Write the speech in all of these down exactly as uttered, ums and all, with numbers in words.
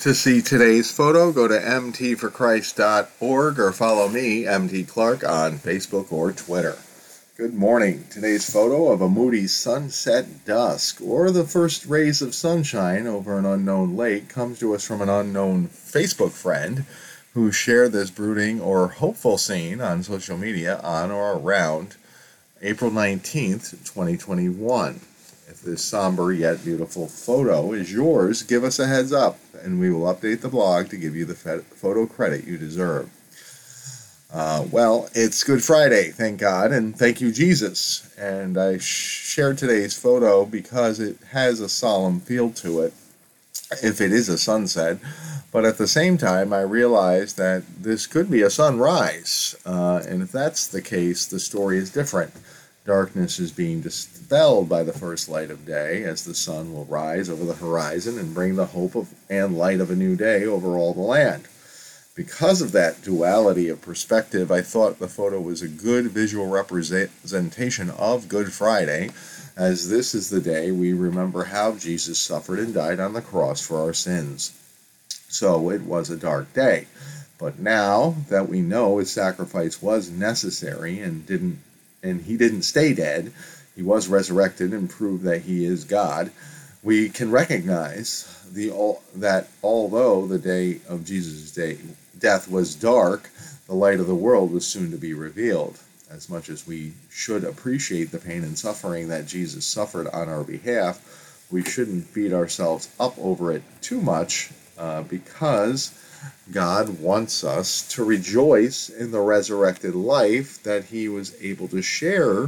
To see today's photo, go to m t for christ dot org or follow me, M T Clark, on Facebook or Twitter. Good morning. Today's photo of a moody sunset dusk, or the first rays of sunshine over an unknown lake, comes to us from an unknown Facebook friend who shared this brooding or hopeful scene on social media on or around April nineteenth, twenty twenty-one. If this somber yet beautiful photo is yours, give us a heads up, and we will update the blog to give you the photo credit you deserve. Uh, well, it's Good Friday, thank God, and thank you, Jesus. And I shared today's photo because it has a solemn feel to it, if it is a sunset. But at the same time, I realized that this could be a sunrise. Uh, and if that's the case, the story is different. Darkness is being dispelled by the first light of day, as the sun will rise over the horizon and bring the hope of and light of a new day over all the land. Because of that duality of perspective, I thought the photo was a good visual representation of Good Friday, as this is the day we remember how Jesus suffered and died on the cross for our sins. So it was a dark day. But now that we know his sacrifice was necessary and didn't and he didn't stay dead, he was resurrected and proved that he is God, we can recognize the that although the day of Jesus' day, death was dark, the light of the world was soon to be revealed. As much as we should appreciate the pain and suffering that Jesus suffered on our behalf, we shouldn't beat ourselves up over it too much, uh, because God wants us to rejoice in the resurrected life that he was able to share,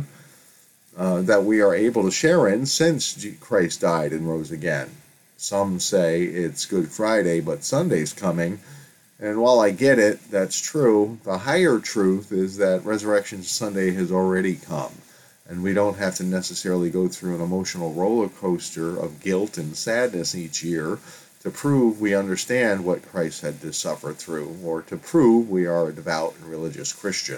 uh, that we are able to share in since Christ died and rose again. Some say it's Good Friday, but Sunday's coming. And while I get it, that's true, the higher truth is that Resurrection Sunday has already come. And we don't have to necessarily go through an emotional roller coaster of guilt and sadness each year to prove we understand what Christ had to suffer through, or to prove we are a devout and religious Christian.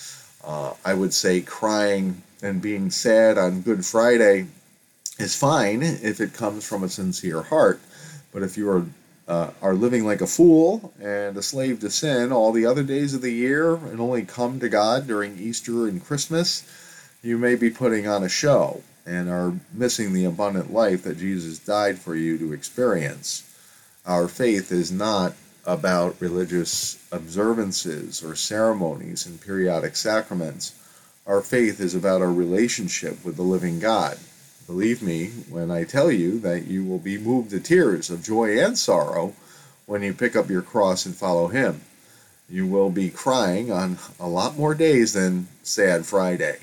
Uh, I would say crying and being sad on Good Friday is fine if it comes from a sincere heart, but if you are uh, are living like a fool and a slave to sin all the other days of the year and only come to God during Easter and Christmas, you may be putting on a show and are missing the abundant life that Jesus died for you to experience. Our faith is not about religious observances or ceremonies and periodic sacraments. Our faith is about our relationship with the living God. Believe me when I tell you that you will be moved to tears of joy and sorrow when you pick up your cross and follow him. You will be crying on a lot more days than Sad Friday.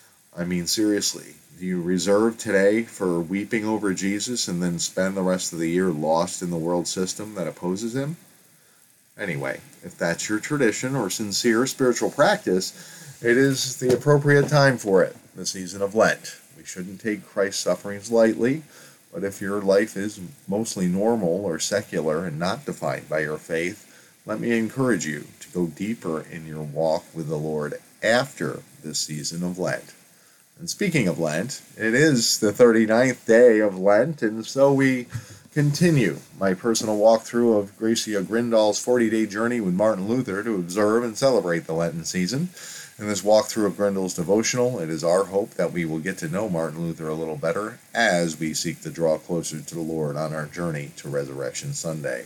I mean, seriously. Do you reserve today for weeping over Jesus and then spend the rest of the year lost in the world system that opposes him? Anyway, if that's your tradition or sincere spiritual practice, it is the appropriate time for it, the season of Lent. We shouldn't take Christ's sufferings lightly, but if your life is mostly normal or secular and not defined by your faith, let me encourage you to go deeper in your walk with the Lord after this season of Lent. And speaking of Lent, it is the thirty-ninth day of Lent, and so we continue my personal walkthrough of Gracia Grindal's forty-day journey with Martin Luther to observe and celebrate the Lenten season. In this walkthrough of Grindal's devotional, it is our hope that we will get to know Martin Luther a little better as we seek to draw closer to the Lord on our journey to Resurrection Sunday,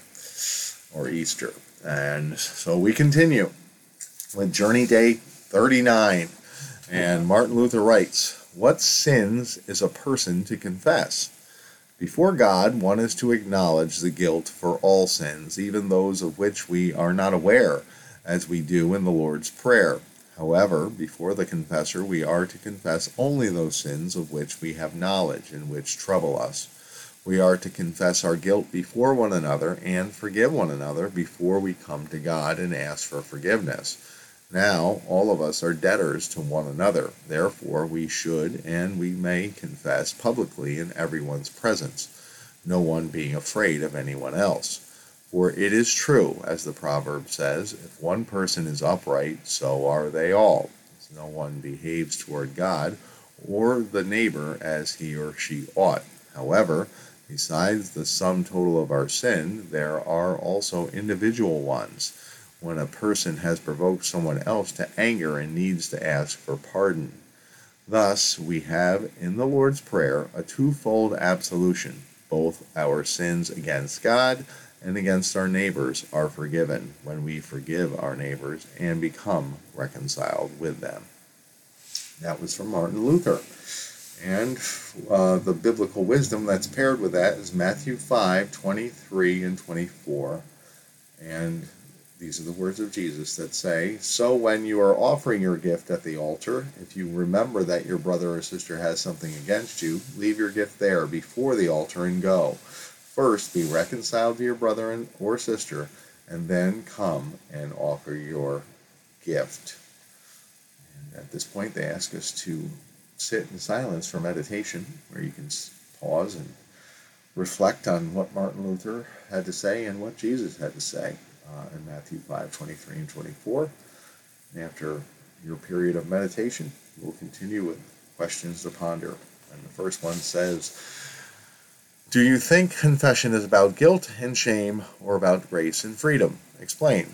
or Easter. And so we continue with Journey Day thirty-nine. And Martin Luther writes, "What sins is a person to confess? Before God, one is to acknowledge the guilt for all sins, even those of which we are not aware, as we do in the Lord's Prayer. However, before the confessor, we are to confess only those sins of which we have knowledge and which trouble us. We are to confess our guilt before one another and forgive one another before we come to God and ask for forgiveness. Now, all of us are debtors to one another. Therefore, we should and we may confess publicly in everyone's presence, no one being afraid of anyone else. For it is true, as the proverb says, if one person is upright, so are they all. As no one behaves toward God or the neighbor as he or she ought. However, Besides the sum total of our sin, there are also individual ones, when a person has provoked someone else to anger and needs to ask for pardon. Thus, we have in the Lord's Prayer a twofold absolution. Both our sins against God and against our neighbors are forgiven when we forgive our neighbors and become reconciled with them. That was from Martin Luther. And uh, the biblical wisdom that's paired with that is Matthew five, twenty-three and twenty-four. And these are the words of Jesus that say, "So when you are offering your gift at the altar, if you remember that your brother or sister has something against you, leave your gift there before the altar and go. First be reconciled to your brother or sister, and then come and offer your gift." And at this point, they ask us to sit in silence for meditation, where you can pause and reflect on what Martin Luther had to say and what Jesus had to say uh, in Matthew five, twenty-three and twenty-four. And after your period of meditation, we'll continue with questions to ponder. And the first one says, "Do you think confession is about guilt and shame or about grace and freedom? Explain."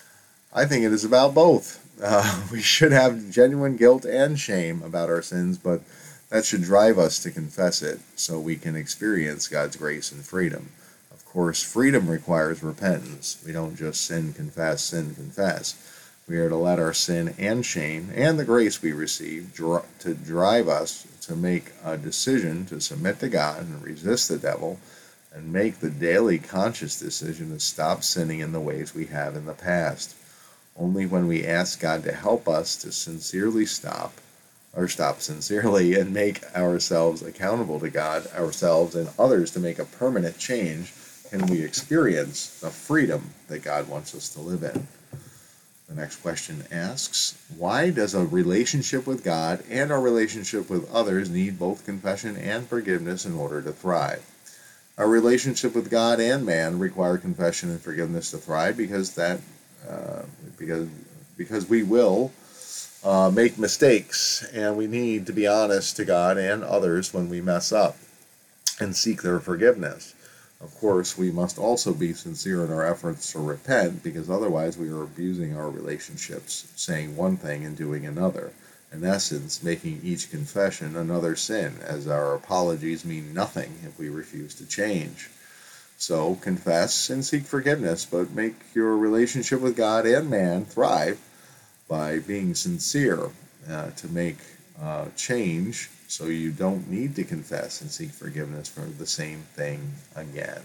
I think it is about both. Uh, we should have genuine guilt and shame about our sins, but that should drive us to confess it so we can experience God's grace and freedom. Of course, freedom requires repentance. We don't just sin, confess, sin, confess. We are to let our sin and shame and the grace we receive dr- to drive us to make a decision to submit to God and resist the devil, and make the daily conscious decision to stop sinning in the ways we have in the past. Only when we ask God to help us to sincerely stop, or stop sincerely, and make ourselves accountable to God, ourselves, and others to make a permanent change, can we experience the freedom that God wants us to live in. The next question asks, why does a relationship with God and our relationship with others need both confession and forgiveness in order to thrive? Our relationship with God and man require confession and forgiveness to thrive because that uh, because because we will uh, make mistakes, and we need to be honest to God and others when we mess up and seek their forgiveness. Of course, we must also be sincere in our efforts to repent, because otherwise we are abusing our relationships, saying one thing and doing another. In essence, making each confession another sin, as our apologies mean nothing if we refuse to change. So confess and seek forgiveness, but make your relationship with God and man thrive by being sincere uh, to make uh, change, so you don't need to confess and seek forgiveness for the same thing again.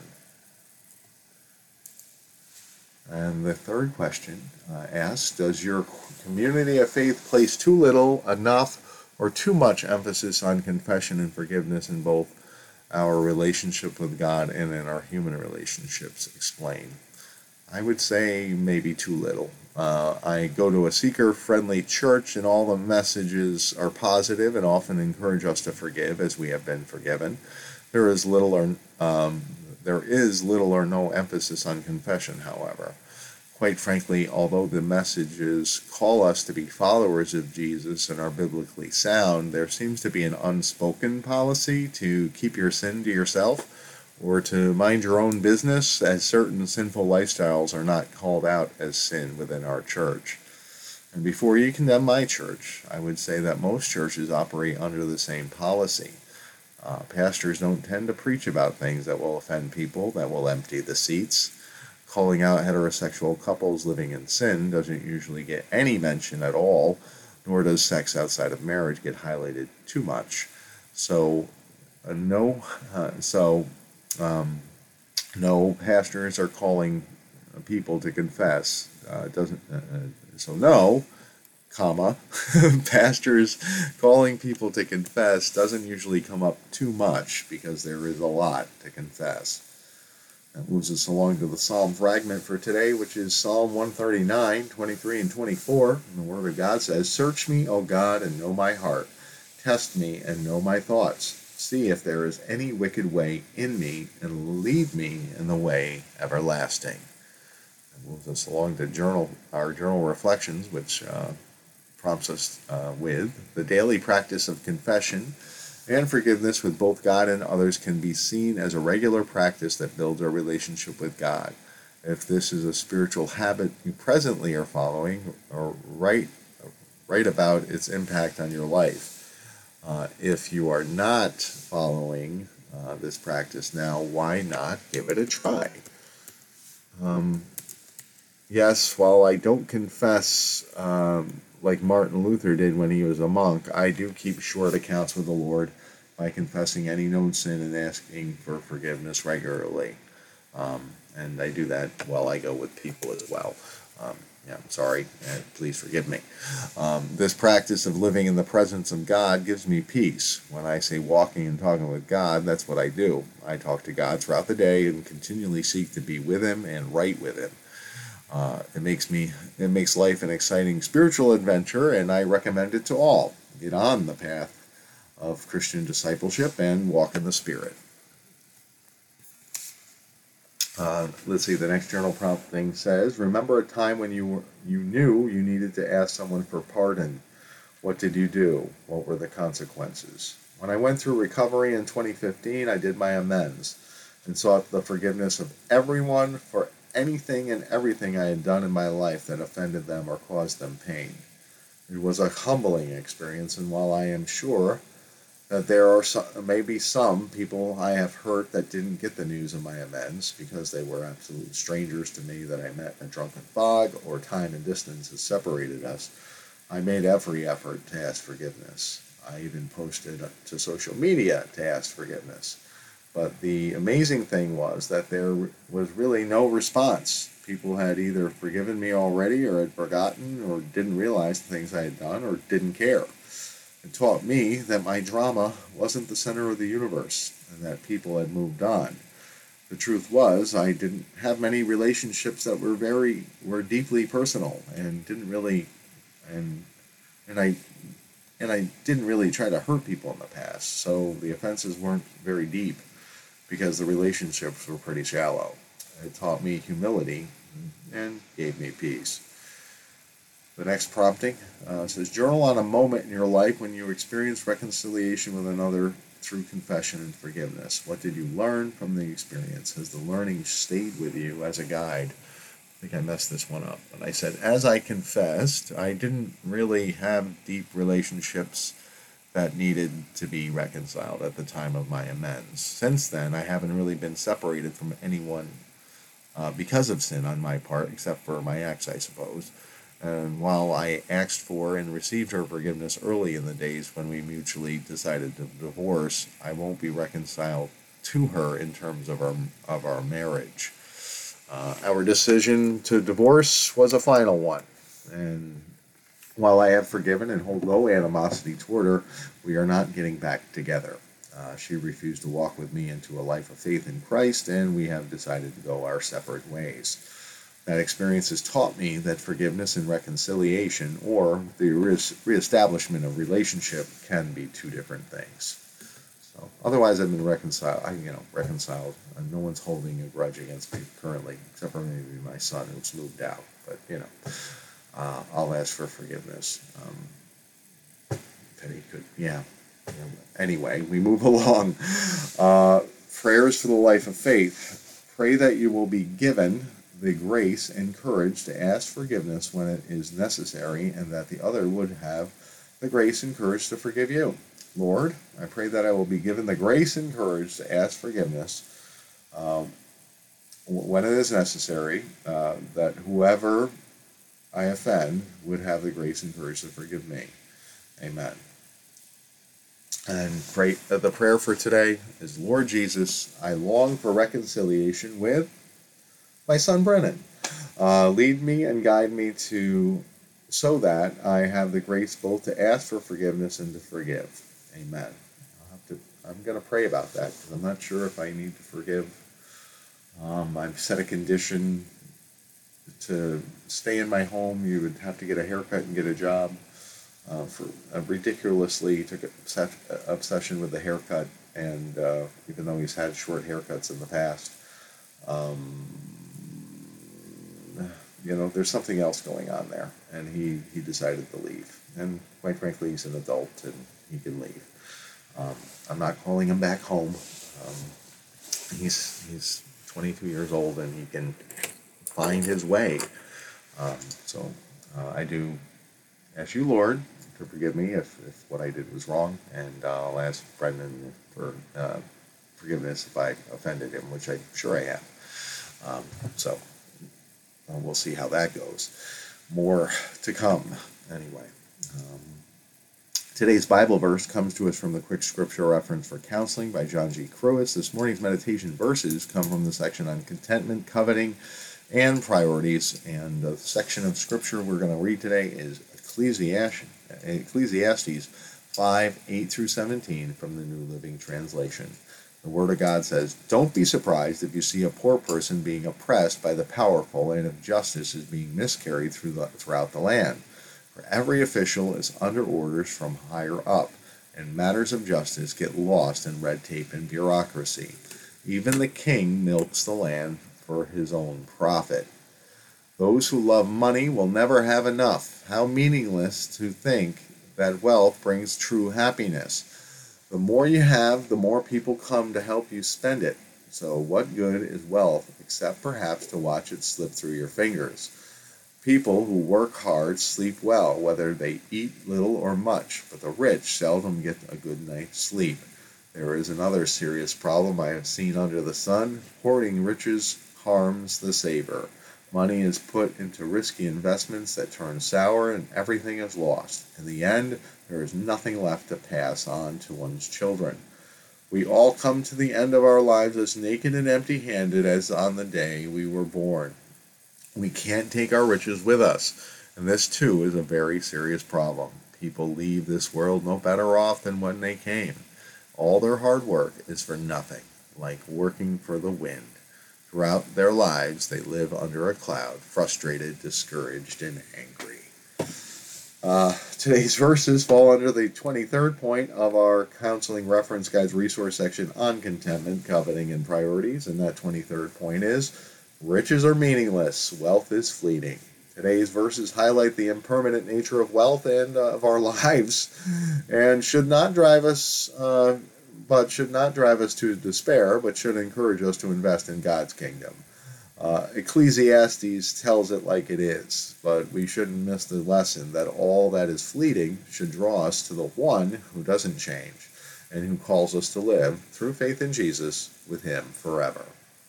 And the third question uh, asks, does your community of faith place too little, enough, or too much emphasis on confession and forgiveness in both our relationship with God and in our human relationships? Explain. I would say maybe too little. Uh, I go to a seeker-friendly church, and all the messages are positive and often encourage us to forgive as we have been forgiven. There is little or um, there is little or no emphasis on confession, however. Quite frankly, although the messages call us to be followers of Jesus and are biblically sound, there seems to be an unspoken policy to keep your sin to yourself, or to mind your own business, as certain sinful lifestyles are not called out as sin within our church. And before you condemn my church, I would say that most churches operate under the same policy. Uh, pastors don't tend to preach about things that will offend people, that will empty the seats. Calling out heterosexual couples living in sin doesn't usually get any mention at all, nor does sex outside of marriage get highlighted too much. So, uh, no, uh, so um, no pastors are calling people to confess. Uh, doesn't uh, so no, comma pastors calling people to confess doesn't usually come up too much, because there is a lot to confess. That moves us along to the Psalm fragment for today, which is Psalm one thirty-nine, twenty-three and twenty-four. And the Word of God says, "Search me, O God, and know my heart. Test me and know my thoughts. See if there is any wicked way in me, and lead me in the way everlasting." That moves us along to journal our journal reflections, which uh, prompts us uh, with the daily practice of confession And forgiveness with both God and others can be seen as a regular practice that builds our relationship with God. If this is a spiritual habit you presently are following, or write, write about its impact on your life. Uh, if you are not following uh, this practice now, why not give it a try? Um, yes, while I don't confess um, like Martin Luther did when he was a monk, I do keep short accounts with the Lord by confessing any known sin and asking for forgiveness regularly. Um, and I do that while I go with people as well. Um, yeah, I'm sorry, and please forgive me. Um, this practice of living in the presence of God gives me peace. When I say walking and talking with God, that's what I do. I talk to God throughout the day and continually seek to be with Him and right with Him. Uh, it makes me, it makes life an exciting spiritual adventure, and I recommend it to all. Get on the path of Christian discipleship and walk in the Spirit. Uh, let's see, the next journal prompting says, remember a time when you were, you knew you needed to ask someone for pardon. What did you do? What were the consequences? When I went through recovery in twenty fifteen, I did my amends and sought the forgiveness of everyone for anything and everything I had done in my life that offended them or caused them pain. It was a humbling experience, and while I am sure that there are some, maybe some people I have hurt that didn't get the news of my amends because they were absolute strangers to me that I met in a drunken fog or time and distance has separated us, I made every effort to ask forgiveness. I even posted to social media to ask forgiveness. But the amazing thing was that there was really no response. People had either forgiven me already or had forgotten or didn't realize the things I had done or didn't care. It taught me that my drama wasn't the center of the universe and that people had moved on. The truth was, I didn't have many relationships that were very were deeply personal and didn't really and and I and I didn't really try to hurt people in the past. So the offenses weren't very deep because the relationships were pretty shallow. It taught me humility and gave me peace. The next prompting uh, says, journal on a moment in your life when you experienced reconciliation with another through confession and forgiveness. What did you learn from the experience? Has the learning stayed with you as a guide? I think I messed this one up. And I said, as I confessed, I didn't really have deep relationships that needed to be reconciled at the time of my amends. Since then, I haven't really been separated from anyone uh, because of sin on my part, except for my ex, I suppose. And while I asked for and received her forgiveness early in the days when we mutually decided to divorce, I won't be reconciled to her in terms of our of our marriage. Uh, our decision to divorce was a final one, and while I have forgiven and hold no animosity toward her, we are not getting back together. Uh, she refused to walk with me into a life of faith in Christ, and we have decided to go our separate ways. That experience has taught me that forgiveness and reconciliation, or the reestablishment of relationship, can be two different things. So, otherwise, I've been reconciled. I, you know, reconciled. And no one's holding a grudge against me currently, except for maybe my son who's moved out. But you know, uh, I'll ask for forgiveness. Um, that he could, yeah. Anyway, we move along. Uh, prayers for the life of faith. Pray that you will be given the grace and courage to ask forgiveness when it is necessary, and that the other would have the grace and courage to forgive you. Lord, I pray that I will be given the grace and courage to ask forgiveness um, when it is necessary, uh, that whoever I offend would have the grace and courage to forgive me. Amen. And pray, uh, the prayer for today is, Lord Jesus, I long for reconciliation with my son Brennan. Uh, lead me and guide me to so that I have the grace both to ask for forgiveness and to forgive. Amen. I'll have to, I'm going to pray about that because I'm not sure if I need to forgive. Um, I've set a condition to stay in my home. You would have to get a haircut and get a job. Uh, for uh, ridiculously took an obsession with the haircut, and uh, even though he's had short haircuts in the past, um, you know, there's something else going on there, and he, he decided to leave. And quite frankly, he's an adult, and he can leave. Um, I'm not calling him back home. Um, he's he's twenty-two years old and he can find his way. Um, so uh, I do ask you, Lord, to forgive me if, if what I did was wrong, and uh, I'll ask Brendan for uh, forgiveness if I offended him, which I'm sure I have. Um, so uh, we'll see how that goes. More to come, anyway. Um, today's Bible verse comes to us from the Quick Scripture Reference for Counseling by John G. Crewis. This morning's meditation verses come from the section on contentment, coveting, and priorities. And the section of Scripture we're going to read today is Ecclesiastes, Ecclesiastes five, eight through seventeen from the New Living Translation. The Word of God says, "Don't be surprised if you see a poor person being oppressed by the powerful and if justice is being miscarried through the, throughout the land. For every official is under orders from higher up, and matters of justice get lost in red tape and bureaucracy. Even the king milks the land for his own profit. Those who love money will never have enough. How meaningless to think that wealth brings true happiness. The more you have, the more people come to help you spend it. So what good is wealth except perhaps to watch it slip through your fingers? People who work hard sleep well, whether they eat little or much, but the rich seldom get a good night's sleep. There is another serious problem I have seen under the sun. Hoarding riches harms the saver. Money is put into risky investments that turn sour and everything is lost. In the end, there is nothing left to pass on to one's children. We all come to the end of our lives as naked and empty-handed as on the day we were born. We can't take our riches with us, and this too is a very serious problem. People leave this world no better off than when they came. All their hard work is for nothing, like working for the wind. Throughout their lives, they live under a cloud, frustrated, discouraged, and angry." Uh, today's verses fall under the twenty-third point of our Counseling Reference Guide's resource section on contentment, coveting, and priorities. And that twenty-third point is, riches are meaningless, wealth is fleeting. Today's verses highlight the impermanent nature of wealth and uh, of our lives, and should not drive us, uh, but should not drive us to despair, but should encourage us to invest in God's kingdom. Uh, Ecclesiastes tells it like it is, but we shouldn't miss the lesson that all that is fleeting should draw us to the one who doesn't change and who calls us to live, through faith in Jesus, with him forever.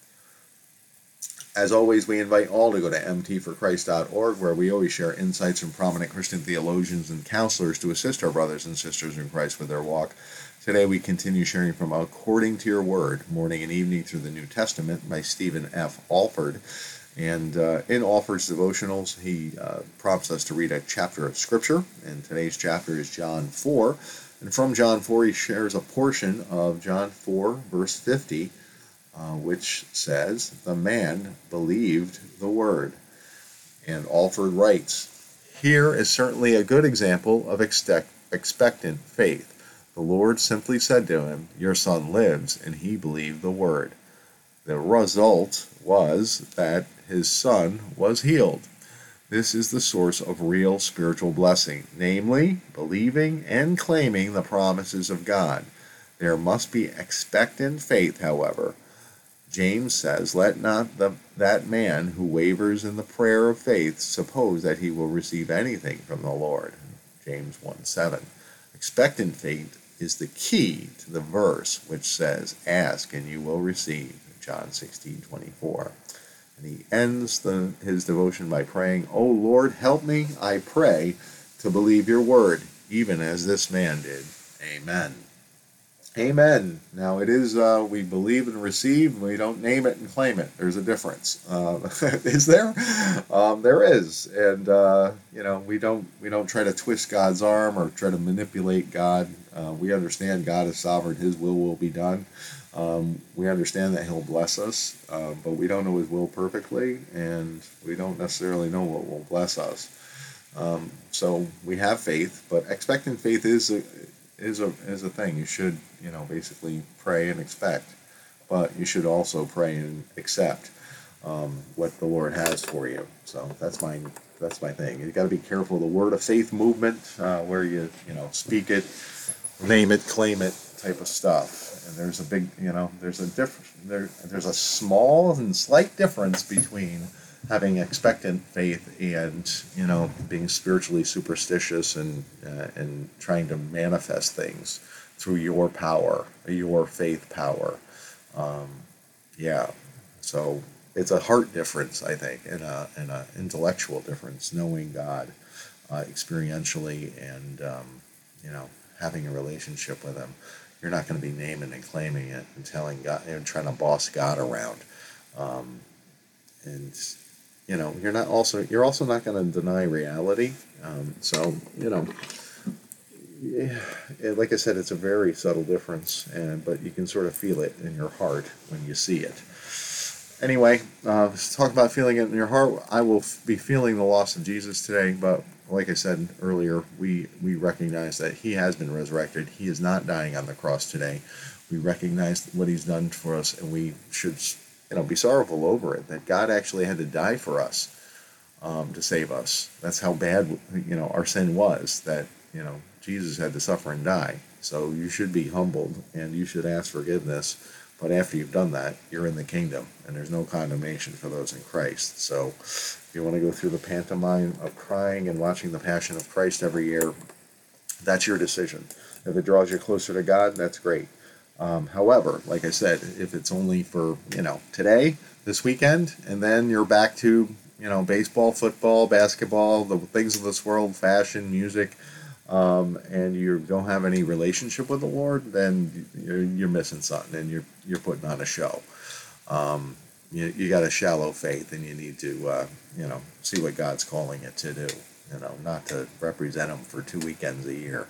As always, we invite all to go to m t for christ dot org, where we always share insights from prominent Christian theologians and counselors to assist our brothers and sisters in Christ with their walk. Today we continue sharing from According to Your Word, Morning and Evening Through the New Testament by Stephen F. Alford. And uh, in Alford's devotionals, he uh, prompts us to read a chapter of Scripture, and today's chapter is John four. And from John four, he shares a portion of John four, verse fifty, uh, which says, "The man believed the word." And Alford writes, "Here is certainly a good example of expect- expectant faith. The Lord simply said to him, 'Your son lives,' and he believed the word. The result was that his son was healed. This is the source of real spiritual blessing, namely, believing and claiming the promises of God. There must be expectant faith, however. James says, 'Let not the, that man who wavers in the prayer of faith suppose that he will receive anything from the Lord.' James one seven. Expectant faith is the key to the verse which says, 'Ask and you will receive,' John sixteen twenty-four. And he ends the, his devotion by praying, 'O Lord, help me, I pray, to believe your word, even as this man did. Amen.'" Amen. Now it is, uh, we believe and receive, we don't name it and claim it. There's a difference. Uh, is there? Um, there is. And, uh, you know, we don't, we don't try to twist God's arm or try to manipulate God. Uh, we understand God is sovereign. His will will be done. Um, we understand that he'll bless us, uh, but we don't know his will perfectly, and we don't necessarily know what will bless us. Um, so we have faith, but expectant faith is a, is a is a thing. You should, you know, basically pray and expect, but you should also pray and accept um, what the Lord has for you. So that's my that's my thing. You got to be careful of the word of faith movement, uh, where you you know speak it, name it, claim it, type of stuff. And there's a big, you know, there's a diff- there, there's a small and slight difference between having expectant faith and, you know, being spiritually superstitious and uh, and trying to manifest things through your power, your faith power. Um, yeah, so it's a heart difference, I think, and a and a intellectual difference, knowing God uh, experientially and um, you know, having a relationship with Him. You're not going to be naming and claiming it and telling God and trying to boss God around. Um, and you know, you're not also you're also not going to deny reality. Um, so you know, yeah, like I said, it's a very subtle difference, and but you can sort of feel it in your heart when you see it. Anyway, uh, let's talk about feeling it in your heart. I will f- be feeling the loss of Jesus today, but like I said earlier, we, we recognize that He has been resurrected. He is not dying on the cross today. We recognize what He's done for us, and we should, you know, be sorrowful over it, that God actually had to die for us um, to save us. That's how bad, you know, our sin was, that, you know, Jesus had to suffer and die. So you should be humbled, and you should ask forgiveness. But after you've done that, you're in the kingdom, and there's no condemnation for those in Christ. So if you want to go through the pantomime of crying and watching the Passion of Christ every year, that's your decision. If it draws you closer to God, that's great. Um, however, like I said, if it's only for, you know, today, this weekend, and then you're back to, you know, baseball, football, basketball, the things of this world, fashion, music, um, and you don't have any relationship with the Lord, then you're, you're missing something, and you're you're putting on a show. Um, you you got a shallow faith, and you need to uh, you know, see what God's calling it to do. You know, not to represent Him for two weekends a year.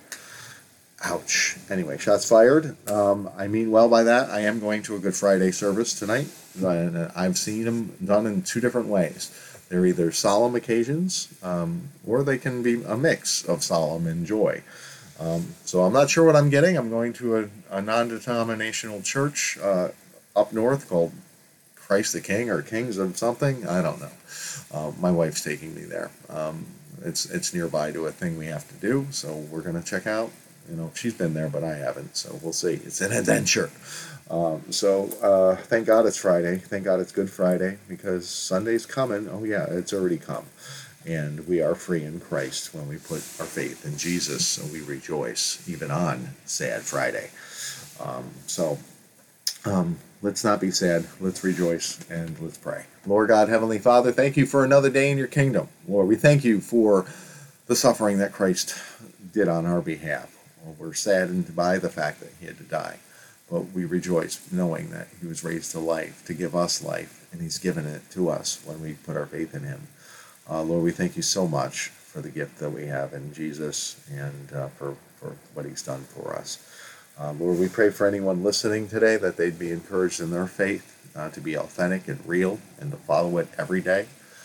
Ouch. Anyway, shots fired. Um, I mean well by that. I am going to a Good Friday service tonight, and I've seen them done in two different ways. They're either solemn occasions, um, or they can be a mix of solemn and joy. Um, so I'm not sure what I'm getting. I'm going to a, a non-denominational church uh, up north called Christ the King or Kings of something. I don't know. Uh, my wife's taking me there. Um, it's it's nearby to a thing we have to do, so we're going to check out. You know, she's been there, but I haven't, so we'll see. It's an adventure. Um, so uh, thank God it's Friday. Thank God it's Good Friday, because Sunday's coming. Oh yeah, it's already come. And we are free in Christ when we put our faith in Jesus, so we rejoice even on Sad Friday. Um, so um, let's not be sad. Let's rejoice and let's pray. Lord God, Heavenly Father, thank you for another day in your kingdom. Lord, we thank you for the suffering that Christ did on our behalf. Well, we're saddened by the fact that He had to die, but we rejoice knowing that He was raised to life to give us life, and He's given it to us when we put our faith in Him. Uh, Lord, we thank you so much for the gift that we have in Jesus, and uh, for, for what He's done for us. Uh, Lord, we pray for anyone listening today that they'd be encouraged in their faith, uh, to be authentic and real, and to follow it every day.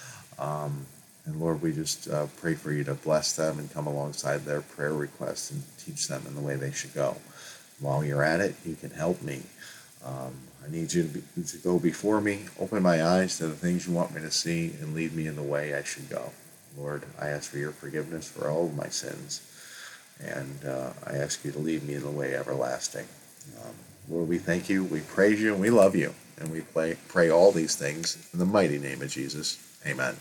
Um, And Lord, we just uh, pray for you to bless them and come alongside their prayer requests and teach them in the way they should go. While you're at it, you can help me. Um, I need you to, be, to go before me, open my eyes to the things you want me to see, and lead me in the way I should go. Lord, I ask for your forgiveness for all of my sins, and uh, I ask you to lead me in the way everlasting. Um, Lord, we thank you, we praise you, and we love you, and we pray, pray all these things in the mighty name of Jesus. Amen.